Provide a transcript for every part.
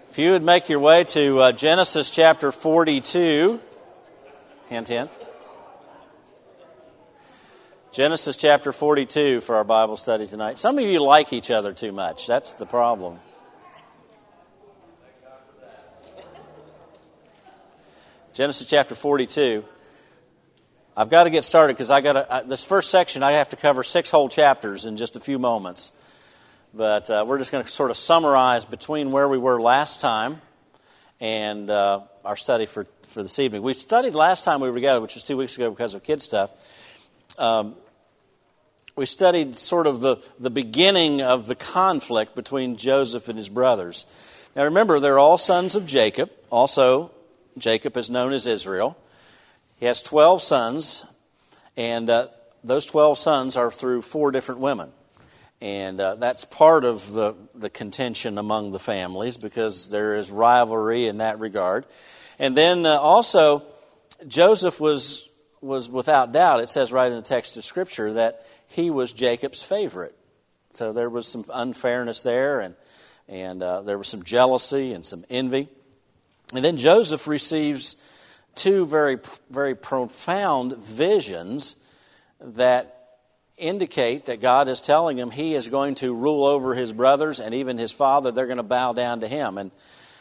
If you would make your way to Genesis chapter 42, hint, hint. Genesis chapter 42 for our Bible study tonight. Some of you like each other too much. That's the problem. Genesis chapter 42. I've got to get started because this first section I have to cover 6 whole chapters in just a few moments. But we're just going to sort of summarize between where we were last time and our study for this evening. We studied last time we were together, which was 2 weeks ago because of kid stuff. We studied sort of the beginning of the conflict between Joseph and his brothers. Now remember, they're all sons of Jacob. Also, Jacob is known as Israel. He has 12 sons, and those 12 sons are through 4 different women. And that's part of the contention among the families because there is rivalry in that regard. And then also, Joseph was without doubt, it says right in the text of Scripture, that he was Jacob's favorite. So there was some unfairness there, and there was some jealousy and some envy. And then Joseph receives 2 very, very profound visions that indicate that God is telling him he is going to rule over his brothers and even his father. They're going to bow down to him. And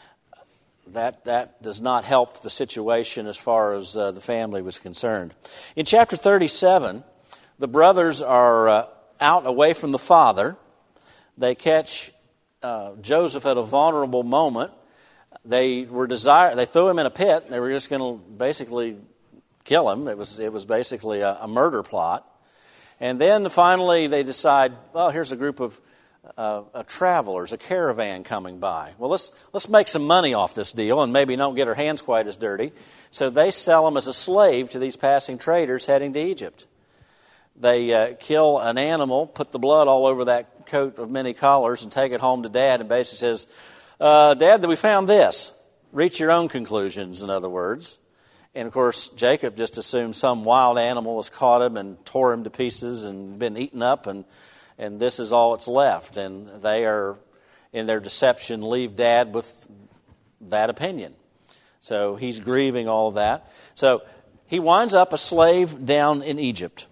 that does not help the situation as far as the family was concerned. In chapter 37, the brothers are out away from the father. They catch Joseph at a vulnerable moment. They threw him in a pit. They were just going to basically kill him. It was basically a murder plot. And then finally they decide, well, here's a group of travelers, a caravan coming by. Well, let's make some money off this deal and maybe don't get our hands quite as dirty. So they sell him as a slave to these passing traders heading to Egypt. They kill an animal, put the blood all over that coat of many collars, and take it home to Dad and basically says, Dad, we found this. Reach your own conclusions, in other words. And, of course, Jacob just assumed some wild animal has caught him and tore him to pieces and been eaten up, and this is all that's left. And they are, in their deception, leave Dad with that opinion. So he's grieving all of that. So he winds up a slave down in Egypt.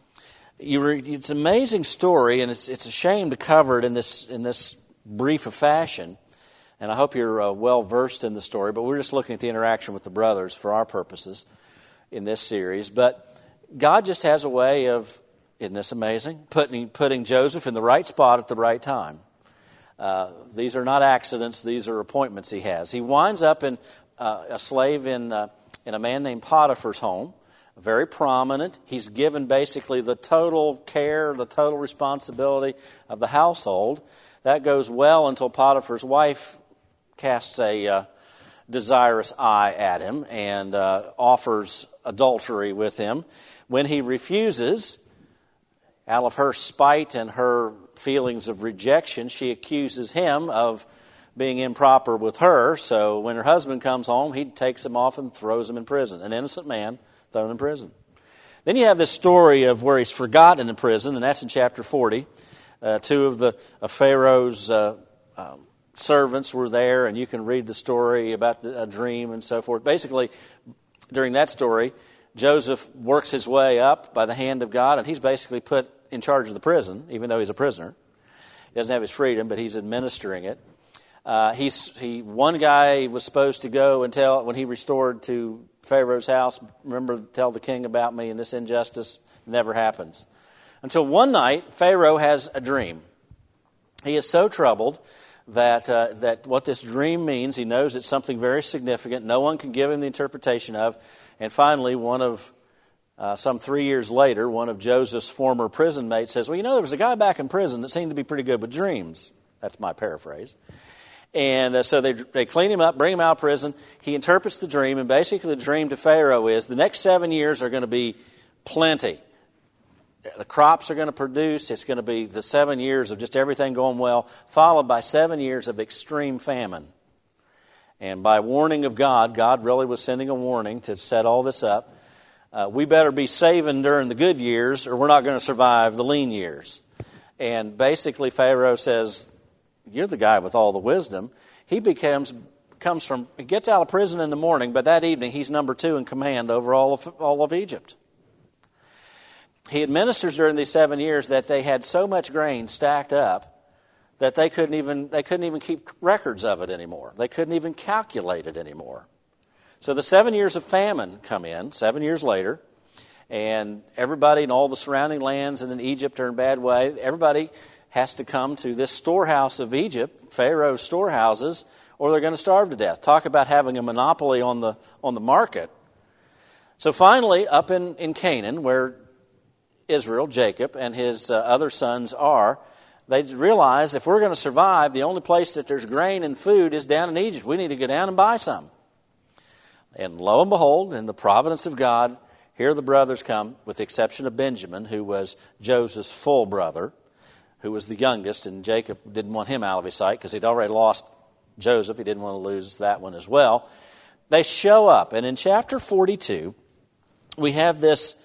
It's an amazing story, and it's a shame to cover it in this brief of fashion. And I hope you're well versed in the story, but we're just looking at the interaction with the brothers for our purposes in this series. But God just has a way of, isn't this amazing, putting Joseph in the right spot at the right time. These are not accidents; these are appointments he has. He winds up in a slave in a man named Potiphar's home, very prominent. He's given basically the total care, the total responsibility of the household. That goes well until Potiphar's wife casts a desirous eye at him and offers adultery with him. When he refuses, out of her spite and her feelings of rejection, she accuses him of being improper with her. So when her husband comes home, he takes him off and throws him in prison. An innocent man thrown in prison. Then you have this story of where he's forgotten in prison, and that's in chapter 40. 2 of Pharaoh's servants were there, and you can read the story about a dream and so forth. Basically, during that story, Joseph works his way up by the hand of God, and he's basically put in charge of the prison, even though he's a prisoner. He doesn't have his freedom, but he's administering it. One guy was supposed to go and tell, when he restored to Pharaoh's house, remember, tell the king about me, and this injustice never happens. Until one night, Pharaoh has a dream. He is so troubled that what this dream means, he knows it's something very significant. No one can give him the interpretation of. And finally, some 3 years later, one of Joseph's former prison mates says, well, there was a guy back in prison that seemed to be pretty good with dreams. That's my paraphrase. And so they clean him up, bring him out of prison. He interprets the dream, and basically the dream to Pharaoh is the next 7 years are going to be plenty. The crops are going to produce. It's going to be the 7 years of just everything going well, followed by 7 years of extreme famine. And by warning of God, God really was sending a warning to set all this up. We better be saving during the good years, or we're not going to survive the lean years. And basically Pharaoh says, you're the guy with all the wisdom. He becomes he gets out of prison in the morning, but that evening he's number 2 in command over all of Egypt. He administers during these 7 years that they had so much grain stacked up that they couldn't even keep records of it anymore. They couldn't even calculate it anymore. So the 7 years of famine come in, 7 years later, and everybody in all the surrounding lands and in Egypt are in a bad way. Everybody has to come to this storehouse of Egypt, Pharaoh's storehouses, or they're going to starve to death. Talk about having a monopoly on the market. So finally, up in Canaan, where Israel, Jacob, and his other sons are, they realize if we're going to survive, the only place that there's grain and food is down in Egypt. We need to go down and buy some. And lo and behold, in the providence of God, here the brothers come, with the exception of Benjamin, who was Joseph's full brother, who was the youngest, and Jacob didn't want him out of his sight because he'd already lost Joseph. He didn't want to lose that one as well. They show up, and in chapter 42, we have this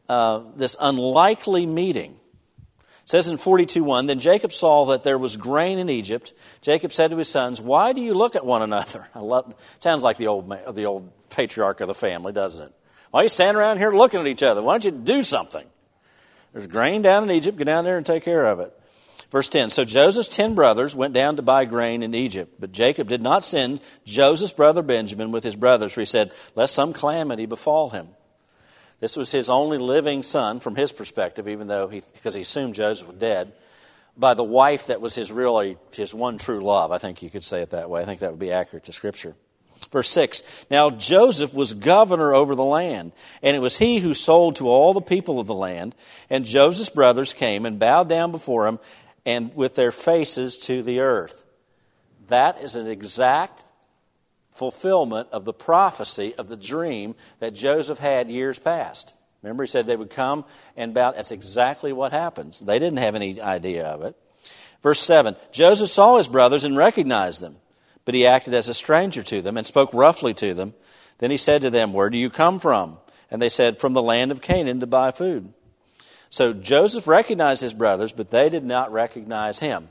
unlikely meeting. It says in 42:1, then Jacob saw that there was grain in Egypt. Jacob said to his sons, why do you look at one another? Sounds like the old patriarch of the family, doesn't it? Why are you standing around here looking at each other? Why don't you do something? There's grain down in Egypt. Go down there and take care of it. Verse 10, so Joseph's 10 brothers went down to buy grain in Egypt. But Jacob did not send Joseph's brother Benjamin with his brothers, for he said, lest some calamity befall him. This was his only living son from his perspective, even though because he assumed Joseph was dead, by the wife that was his one true love. I think you could say it that way. I think that would be accurate to Scripture. Verse 6, now Joseph was governor over the land, and it was he who sold to all the people of the land. And Joseph's brothers came and bowed down before him, and with their faces to the earth. That is an exact fulfillment of the prophecy of the dream that Joseph had years past. Remember, he said they would come and bow. That's exactly what happens. They didn't have any idea of it. Verse 7, Joseph saw his brothers and recognized them, but he acted as a stranger to them and spoke roughly to them. Then he said to them, where do you come from? And they said, from the land of Canaan to buy food. So Joseph recognized his brothers, but they did not recognize him.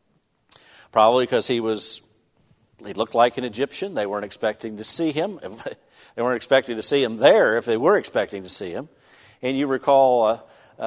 Probably because he looked like an Egyptian. They weren't expecting to see him. They weren't expecting to see him there if they were expecting to see him. And you recall,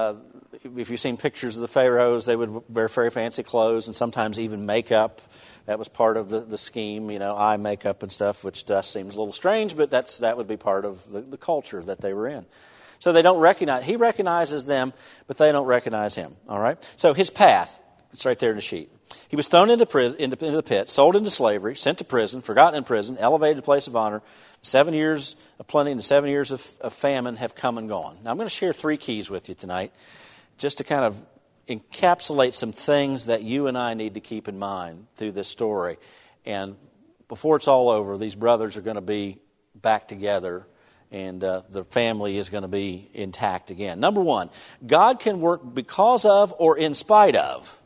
if you've seen pictures of the pharaohs, they would wear very fancy clothes and sometimes even makeup. That was part of the scheme, eye makeup and stuff, which to us seems a little strange, but that would be part of the culture that they were in. So they don't recognize, he recognizes them, but they don't recognize him. All right? So his path, it's right there in the sheet. He was thrown into the pit, sold into slavery, sent to prison, forgotten in prison, elevated to place of honor. 7 years of plenty and 7 years of famine have come and gone. Now I'm going to share 3 keys with you tonight, just to kind of encapsulate some things that you and I need to keep in mind through this story. And before it's all over, these brothers are going to be back together, and the family is going to be intact again. Number 1, God can work because of or in spite of.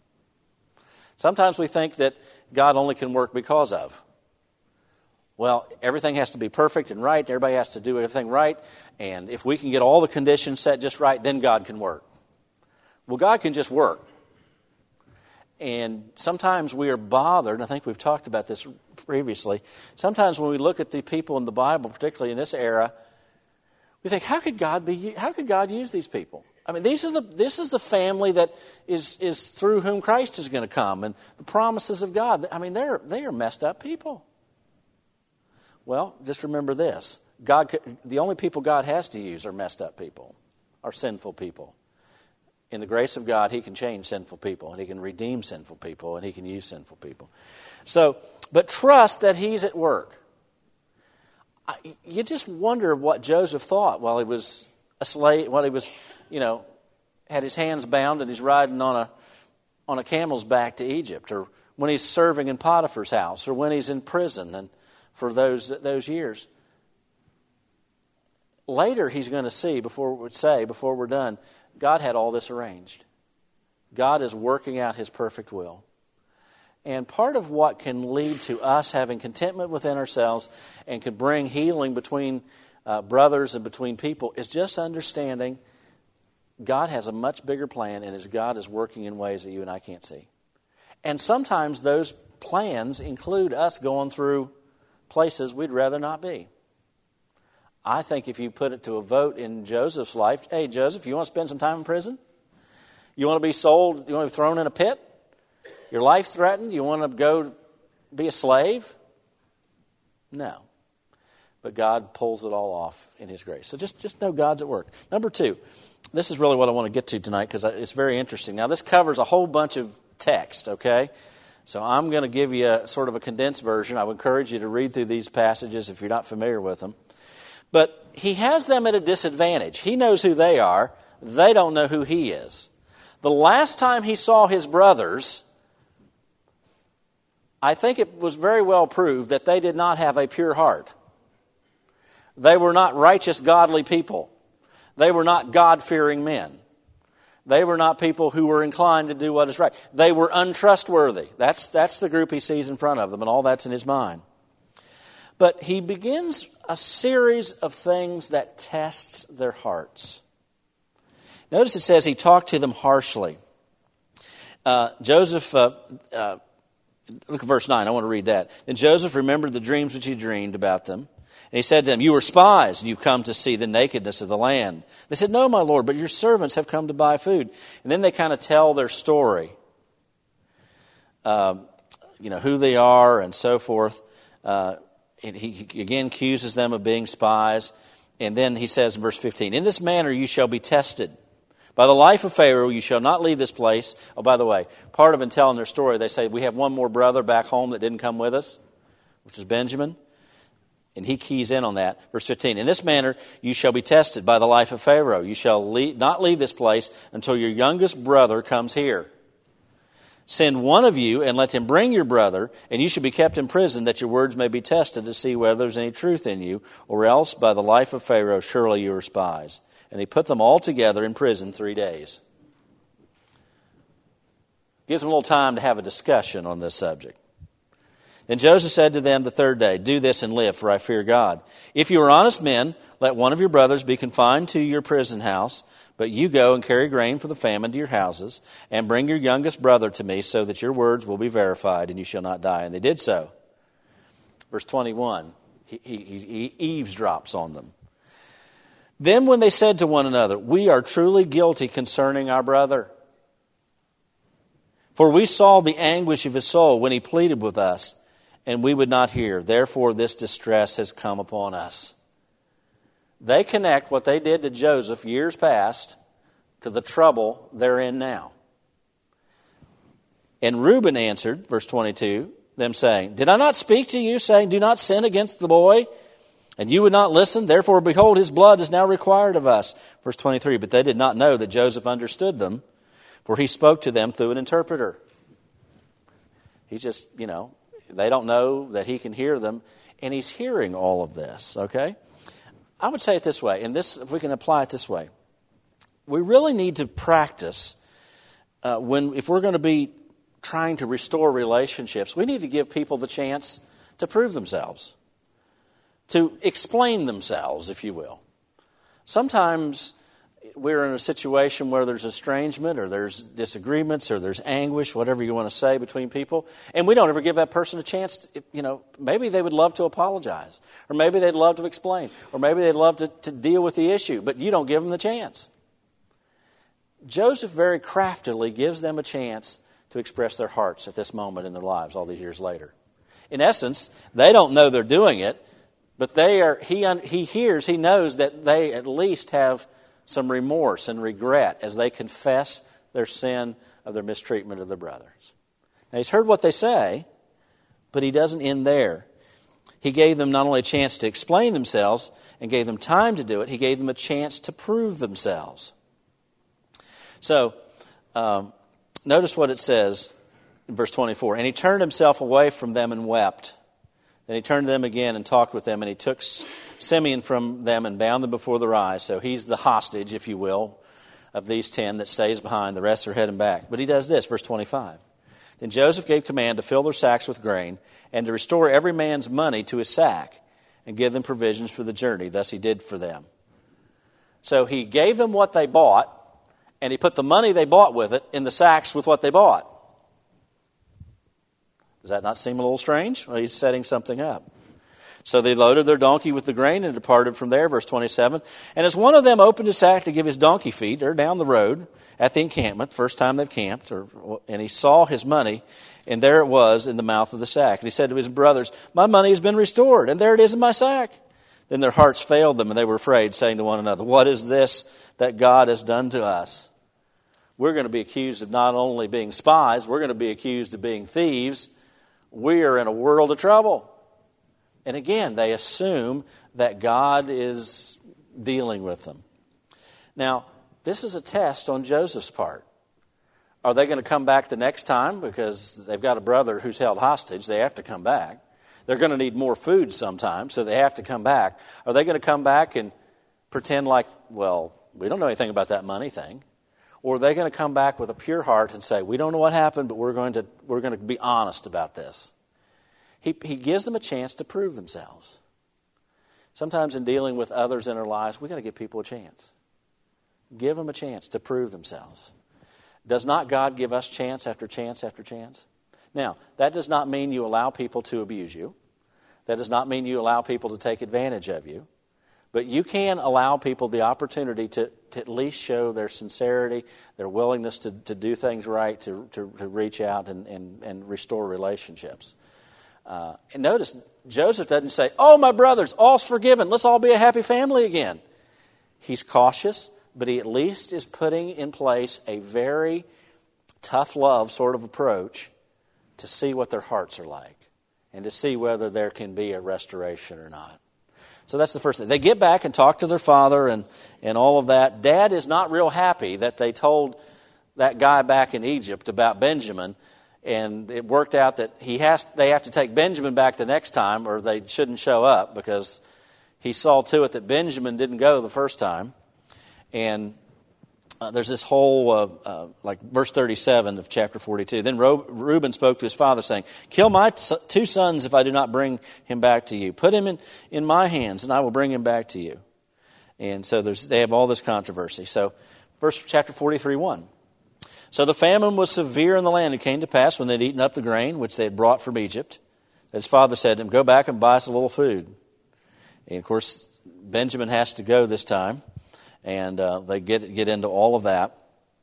Sometimes we think that God only can work because of. Well, everything has to be perfect and right. Everybody has to do everything right. And if we can get all the conditions set just right, then God can work. Well, God can just work. And sometimes we are bothered, and I think we've talked about this previously. Sometimes when we look at the people in the Bible, particularly in this era, we think, how could God use these people? I mean, this is the family that is through whom Christ is going to come, and the promises of God. I mean, they are messed up people. Well, just remember this: the only people God has to use are messed up people, are sinful people. In the grace of God, He can change sinful people, and He can redeem sinful people, and He can use sinful people. So, but trust that He's at work. You just wonder what Joseph thought while he was a slave, while he was, had his hands bound and he's riding on a camel's back to Egypt, or when he's serving in Potiphar's house, or when he's in prison, and for those years. Later, he's going to see, before we're done, God had all this arranged. God is working out His perfect will. And part of what can lead to us having contentment within ourselves and can bring healing between brothers and between people is just understanding God has a much bigger plan, and His God is working in ways that you and I can't see. And sometimes those plans include us going through places we'd rather not be. I think if you put it to a vote in Joseph's life, hey, Joseph, you want to spend some time in prison? You want to be sold? You want to be thrown in a pit? Your life threatened? You want to go be a slave? No. But God pulls it all off in His grace. So just know God's at work. Number 2, this is really what I want to get to tonight because it's very interesting. Now, this covers a whole bunch of text, okay? So I'm going to give you a sort of a condensed version. I would encourage you to read through these passages if you're not familiar with them. But he has them at a disadvantage. He knows who they are. They don't know who he is. The last time he saw his brothers, I think it was very well proved that they did not have a pure heart. They were not righteous, godly people. They were not God-fearing men. They were not people who were inclined to do what is right. They were untrustworthy. That's the group he sees in front of them, and all that's in his mind. But he begins a series of things that tests their hearts. Notice it says he talked to them harshly. Joseph, look at verse 9, I want to read that. Then Joseph remembered the dreams which he dreamed about them. And he said to them, you are spies, and you've come to see the nakedness of the land. They said, no, my Lord, but your servants have come to buy food. And then they kind of tell their story. Who they are and so forth. He again accuses them of being spies. And then he says in verse 15, in this manner you shall be tested. By the life of Pharaoh you shall not leave this place. Oh, by the way, part of in telling their story, they say, we have one more brother back home that didn't come with us, which is Benjamin. And he keys in on that. Verse 15, in this manner you shall be tested by the life of Pharaoh. You shall not leave this place until your youngest brother comes here. Send one of you and let him bring your brother, and you shall be kept in prison that your words may be tested to see whether there's any truth in you, or else by the life of Pharaoh surely you are spies. And he put them all together in prison 3 days. Gives them a little time to have a discussion on this subject. Then Joseph said to them the 3rd day, do this and live, for I fear God. If you are honest men, let one of your brothers be confined to your prison house, but you go and carry grain for the famine to your houses, and bring your youngest brother to me, so that your words will be verified, and you shall not die. And they did so. Verse 21, he eavesdrops on them. Then when they said to one another, we are truly guilty concerning our brother. For we saw the anguish of his soul when he pleaded with us, and we would not hear. Therefore this distress has come upon us. They connect what they did to Joseph years past to the trouble they're in now. And Reuben answered, verse 22, them saying, did I not speak to you, saying, do not sin against the boy? And you would not listen, therefore behold, his blood is now required of us. Verse 23, but they did not know that Joseph understood them, for he spoke to them through an interpreter. He just, they don't know that he can hear them, and he's hearing all of this, okay? I would say it this way, and this, if we can apply it this way. We really need to practice if we're going to be trying to restore relationships, we need to give people the chance to prove themselves, to explain themselves, if you will. Sometimes we're in a situation where there's estrangement or there's disagreements or there's anguish, whatever you want to say, between people, and we don't ever give that person a chance to, maybe they would love to apologize, or maybe they'd love to explain, or maybe they'd love to deal with the issue, but you don't give them the chance. Joseph very craftily gives them a chance to express their hearts at this moment in their lives all these years later. In essence, they don't know they're doing it, but he knows that they at least have some remorse and regret as they confess their sin of their mistreatment of their brothers. Now, he's heard what they say, but he doesn't end there. He gave them not only a chance to explain themselves and gave them time to do it, he gave them a chance to prove themselves. So, notice what it says in verse 24. And he turned himself away from them and wept. Then he turned to them again and talked with them, and he took Simeon from them and bound them before their eyes. So he's the hostage, if you will, of these 10 that stays behind. The rest are heading back. But he does this, verse 25. Then Joseph gave command to fill their sacks with grain and to restore every man's money to his sack and give them provisions for the journey. Thus he did for them. So he gave them what they bought, and he put the money they bought with it in the sacks with what they bought. Does that not seem a little strange? Well, he's setting something up. So they loaded their donkey with the grain and departed from there, verse 27. And as one of them opened his sack to give his donkey feed, they're down the road at the encampment, first time they've camped, and he saw his money, and there it was in the mouth of the sack. And he said to his brothers, "My money has been restored, and there it is in my sack." Then their hearts failed them, and they were afraid, saying to one another, "What is this that God has done to us? We're going to be accused of not only being spies, we're going to be accused of being thieves. We are in a world of trouble." And again, they assume that God is dealing with them. Now, this is a test on Joseph's part. Are they going to come back the next time? Because they've got a brother who's held hostage. They have to come back. They're going to need more food sometime, so they have to come back. Are they going to come back and pretend like, well, we don't know anything about that money thing? Or are they going to come back with a pure heart and say, we don't know what happened, but we're going to be honest about this? He gives them a chance to prove themselves. Sometimes in dealing with others in our lives, we've got to give people a chance. Give them a chance to prove themselves. Does not God give us chance after chance after chance? Now, that does not mean you allow people to abuse you. That does not mean you allow people to take advantage of you. But you can allow people the opportunity to at least show their sincerity, their willingness to do things right, to reach out and restore relationships. And notice, Joseph doesn't say, "Oh, my brothers, all's forgiven. Let's all be a happy family again." He's cautious, but he at least is putting in place a very tough love sort of approach to see what their hearts are like and to see whether there can be a restoration or not. So that's the first thing. They get back and talk to their father and all of that. Dad is not real happy that they told that guy back in Egypt about Benjamin, and it worked out that they have to take Benjamin back the next time or they shouldn't show up, because he saw to it that Benjamin didn't go the first time. And there's this whole, like verse 37 of chapter 42. Then Reuben spoke to his father, saying, "Kill my 2 sons if I do not bring him back to you. Put him in my hands, and I will bring him back to you." And so they have all this controversy. So chapter 43:1. So the famine was severe in the land. It came to pass when they had eaten up the grain which they had brought from Egypt, that his father said to him, "Go back and buy us a little food." And of course, Benjamin has to go this time. And they get into all of that.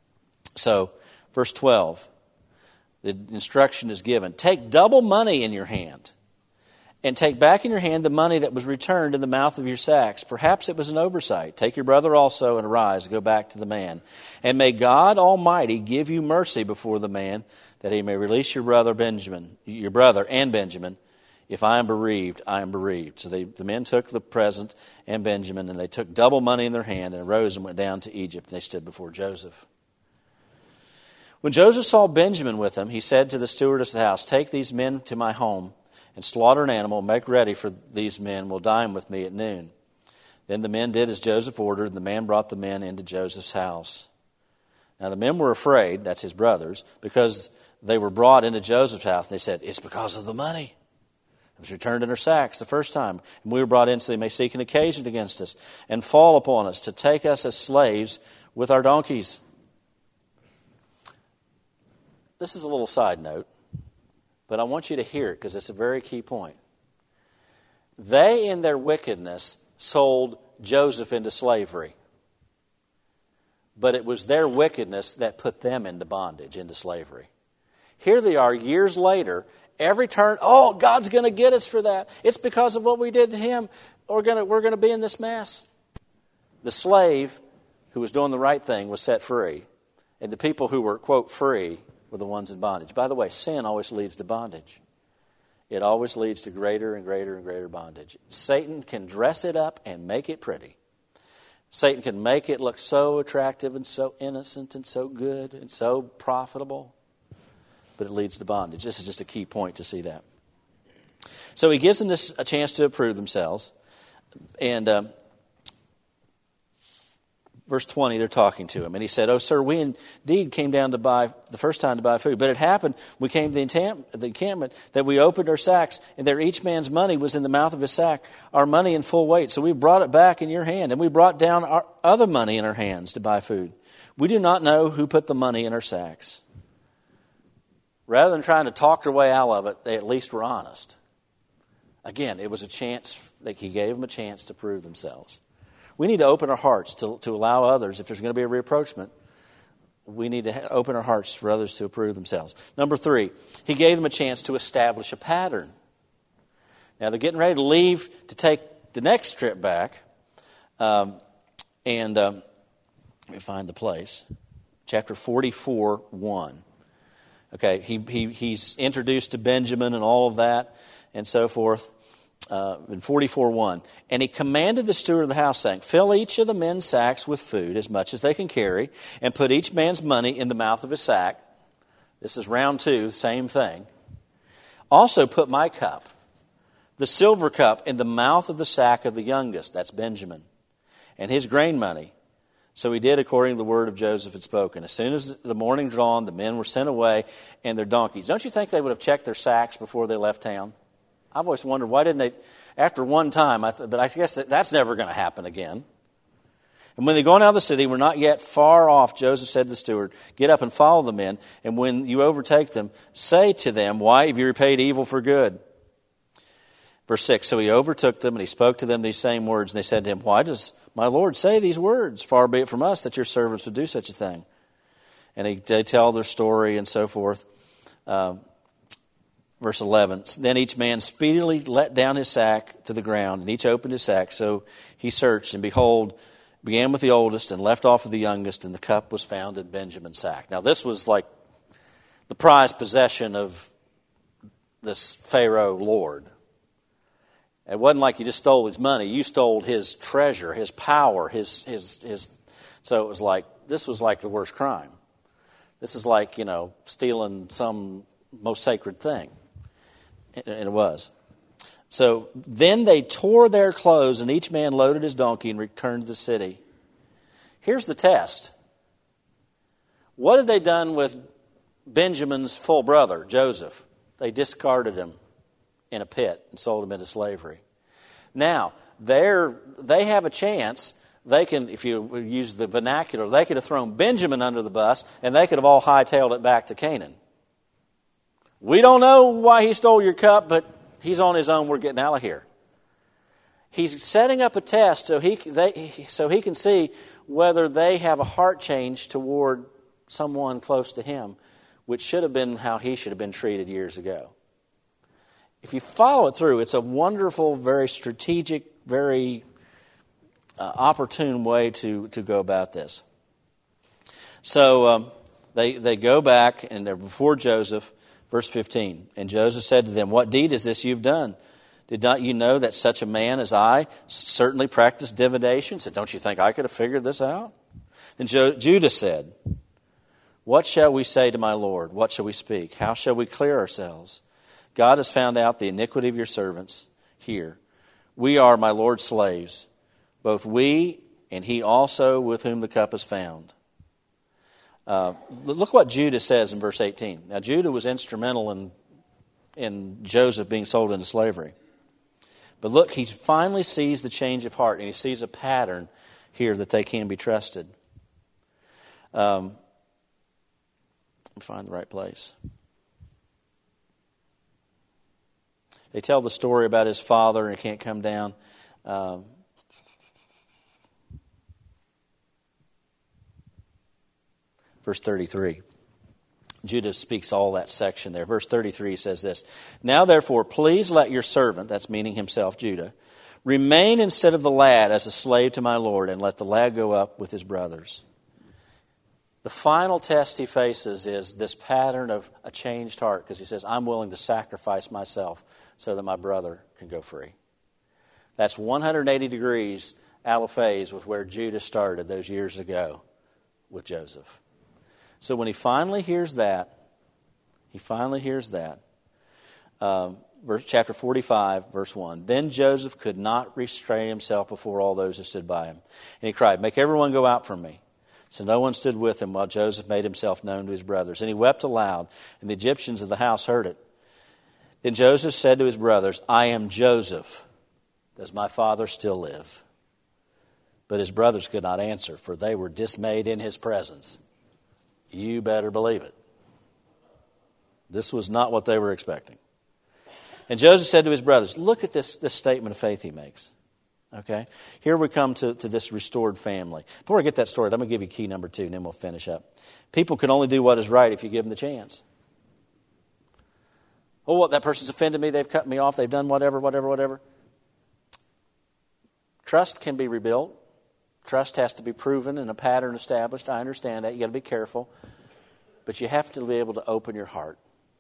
So, verse 12, the instruction is given. "Take double money in your hand, and take back in your hand the money that was returned in the mouth of your sacks. Perhaps it was an oversight. Take your brother also, and arise, and go back to the man. And may God Almighty give you mercy before the man, that he may release your brother and Benjamin. If I am bereaved, I am bereaved." So the men took the present and Benjamin, and they took double money in their hand, and arose and went down to Egypt, and they stood before Joseph. When Joseph saw Benjamin with them, he said to the stewardess of the house, "Take these men to my home, and slaughter an animal, make ready for these men, will dine with me at noon." Then the men did as Joseph ordered, and the man brought the men into Joseph's house. Now the men were afraid, that's his brothers, because they were brought into Joseph's house. They said, "It's because of the money. It was returned in our sacks the first time, and we were brought in so they may seek an occasion against us and fall upon us to take us as slaves with our donkeys." This is a little side note, but I want you to hear it because it's a very key point. They, in their wickedness, sold Joseph into slavery. But it was their wickedness that put them into bondage, into slavery. Here they are years later. Every turn, oh, God's going to get us for that. It's because of what we did to him. We're going to be in this mess. The slave who was doing the right thing was set free. And the people who were, quote, free were the ones in bondage. By the way, sin always leads to bondage. It always leads to greater and greater and greater bondage. Satan can dress it up and make it pretty. Satan can make it look so attractive and so innocent and so good and so profitable. But it leads to bondage. This is just a key point to see that. So he gives them a chance to approve themselves. And verse 20, they're talking to him. And he said, "Oh, sir, we indeed came down to buy, the first time to buy food. But it happened, we came to the encampment, that we opened our sacks, and there each man's money was in the mouth of his sack, our money in full weight. So we brought it back in your hand, and we brought down our other money in our hands to buy food. We do not know who put the money in our sacks." Rather than trying to talk their way out of it, they at least were honest. Again, it was a chance, like he gave them a chance to prove themselves. We need to open our hearts to allow others, if there's going to be a reapproachment, we need to open our hearts for others to approve themselves. Number 3, he gave them a chance to establish a pattern. Now they're getting ready to leave to take the next trip back. Let me find the place. Chapter 44:1. Okay, he's introduced to Benjamin and all of that and so forth. In 44:1, and he commanded the steward of the house, saying, fill each of the men's sacks with food, as much as they can carry, and put each man's money in the mouth of his sack. This is round 2, same thing. Also put my cup, the silver cup, in the mouth of the sack of the youngest, that's Benjamin, and his grain money. So he did according to the word of Joseph had spoken. As soon as the morning dawned, the men were sent away, and their donkeys. Don't you think they would have checked their sacks before they left town? I've always wondered, why didn't they, after one time, but I guess that's never going to happen again. And when they go out of the city, were not yet far off, Joseph said to the steward, get up and follow the men, and when you overtake them, say to them, why have you repaid evil for good? Verse 6, so he overtook them, and he spoke to them these same words, and they said to him, why does my Lord say these words? Far be it from us that your servants would do such a thing. And they tell their story and so forth. Verse 11, then each man speedily let down his sack to the ground, and each opened his sack. So he searched, and behold, began with the oldest and left off with the youngest, and the cup was found in Benjamin's sack. Now this was like the prized possession of this Pharaoh lord. It wasn't like you just stole his money. You stole his treasure, his power, his. So it was like, this was like the worst crime. This is like, stealing some most sacred thing. And it was. So then they tore their clothes, and each man loaded his donkey and returned to the city. Here's the test. What had they done with Benjamin's full brother, Joseph? They discarded him in a pit and sold him into slavery. Now, they have a chance. They can, if you use the vernacular, they could have thrown Benjamin under the bus, and they could have all hightailed it back to Canaan. We don't know why he stole your cup, but he's on his own. We're getting out of here. He's setting up a test so he can see whether they have a heart change toward someone close to him, which should have been how he should have been treated years ago. If you follow it through, it's a wonderful, very strategic, very opportune way to go about this. So they go back, and they're before Joseph. Verse 15, and Joseph said to them, what deed is this you've done? Did not you know that such a man as I certainly practiced divination? Said, don't you think I could have figured this out? Then Judah said, what shall we say to my Lord? What shall we speak? How shall we clear ourselves? God has found out the iniquity of your servants here. We are my Lord's slaves, both we and he also with whom the cup is found. Look what Judah says in verse 18. Now, Judah was instrumental in Joseph being sold into slavery. But look, he finally sees the change of heart, and he sees a pattern here that they can be trusted. Let me find the right place. They tell the story about his father, and he can't come down. Verse 33. Judah speaks all that section there. Verse 33 says this, now therefore, please let your servant, that's meaning himself, Judah, remain instead of the lad as a slave to my Lord, and let the lad go up with his brothers. The final test he faces is this pattern of a changed heart, because he says, I'm willing to sacrifice myself so that my brother can go free. That's 180 degrees out of phase with where Judah started those years ago with Joseph. So when he finally hears that, chapter 45, verse 1, then Joseph could not restrain himself before all those who stood by him. And he cried, make everyone go out from me. So no one stood with him while Joseph made himself known to his brothers. And he wept aloud, and the Egyptians of the house heard it. Then Joseph said to his brothers, I am Joseph. Does my father still live? But his brothers could not answer, for they were dismayed in his presence. You better believe it. This was not what they were expecting. And Joseph said to his brothers, look at this statement of faith he makes. Okay? Here we come to this restored family. Before I get that started, I'm going to give you key number 2, and then we'll finish up. People can only do what is right if you give them the chance. Oh, what, that person's offended me, they've cut me off, they've done whatever. Trust can be rebuilt. Trust has to be proven and a pattern established. I understand that. You've got to be careful. But you have to be able to open your heart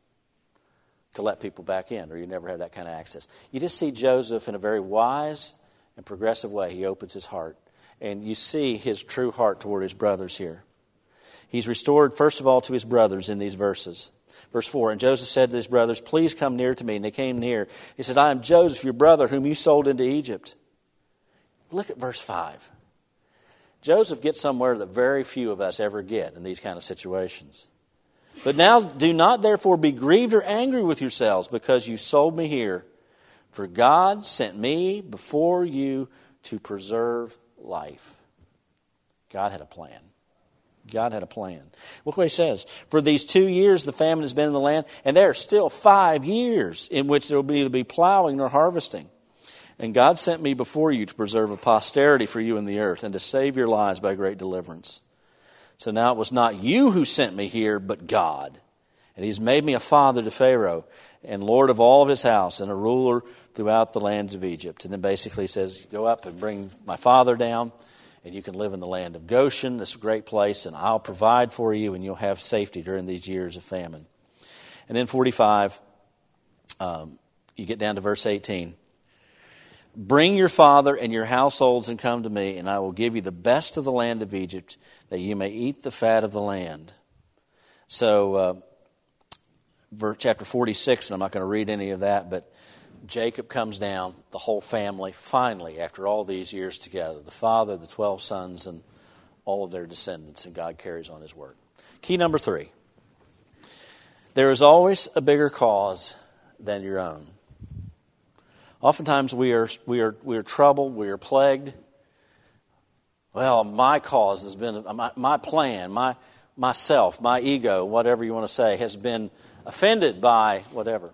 to let people back in, or you never have that kind of access. You just see Joseph in a very wise and progressive way. He opens his heart. And you see his true heart toward his brothers here. He's restored, first of all, to his brothers in these verses. Verse 4, and Joseph said to his brothers, please come near to me. And they came near. He said, I am Joseph, your brother, whom you sold into Egypt. Look at verse 5. Joseph gets somewhere that very few of us ever get in these kind of situations. But now do not therefore be grieved or angry with yourselves because you sold me here. For God sent me before you to preserve life. God had a plan. God had a plan. Look what he says. For these 2 years the famine has been in the land, and there are still 5 years in which there will neither be plowing nor harvesting. And God sent me before you to preserve a posterity for you in the earth and to save your lives by great deliverance. So now it was not you who sent me here, but God. And he's made me a father to Pharaoh and Lord of all of his house and a ruler throughout the lands of Egypt. And then basically he says, go up and bring my father down and you can live in the land of Goshen, this great place, and I'll provide for you and you'll have safety during these years of famine. And then 45, you get down to verse 18. Bring your father and your households and come to me, and I will give you the best of the land of Egypt, that you may eat the fat of the land. So, chapter 46, and I'm not going to read any of that, but Jacob comes down, the whole family, finally, after all these years together, the father, the 12 sons, and all of their descendants, and God carries on his work. Key number 3. There is always a bigger cause than your own. Oftentimes we are troubled, we are plagued. Well, my cause has been, my plan, myself, my ego, whatever you want to say, has been offended by whatever.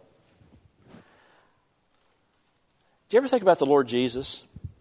Do you ever think about the Lord Jesus?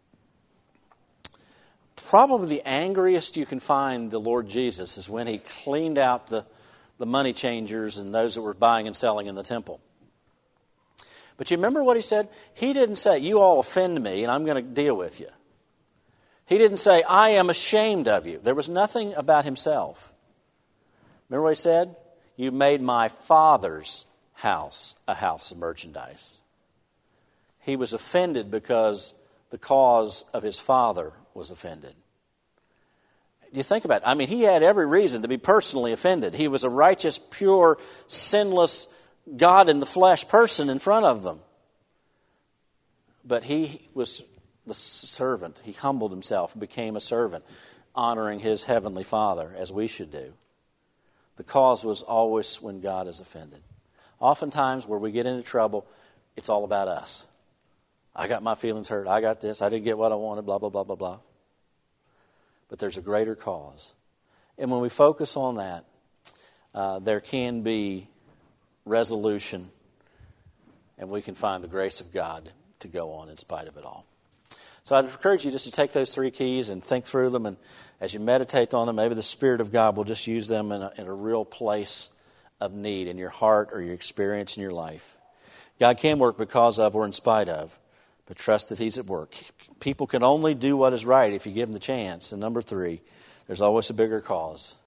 Probably the angriest you can find the Lord Jesus is when he cleaned out the money changers and those that were buying and selling in the temple. But you remember what he said? He didn't say, you all offend me and I'm going to deal with you. He didn't say, I am ashamed of you. There was nothing about himself. Remember what he said? You made my Father's house a house of merchandise. He was offended because the cause of his Father was offended. You think about it. I mean, he had every reason to be personally offended. He was a righteous, pure, sinless God in the flesh person in front of them. But he was the servant. He humbled himself and became a servant, honoring his heavenly Father, as we should do. The cause was always when God is offended. Oftentimes, where we get into trouble, it's all about us. I got my feelings hurt. I got this. I didn't get what I wanted, blah, blah, blah, blah, blah. But there's a greater cause. And when we focus on that, there can be resolution, and we can find the grace of God to go on in spite of it all. So I'd encourage you just to take those 3 keys and think through them, and as you meditate on them, maybe the Spirit of God will just use them in a real place of need in your heart or your experience in your life. God can work because of or in spite of, but trust that he's at work. People can only do what is right if you give them the chance. And number 3, there's always a bigger cause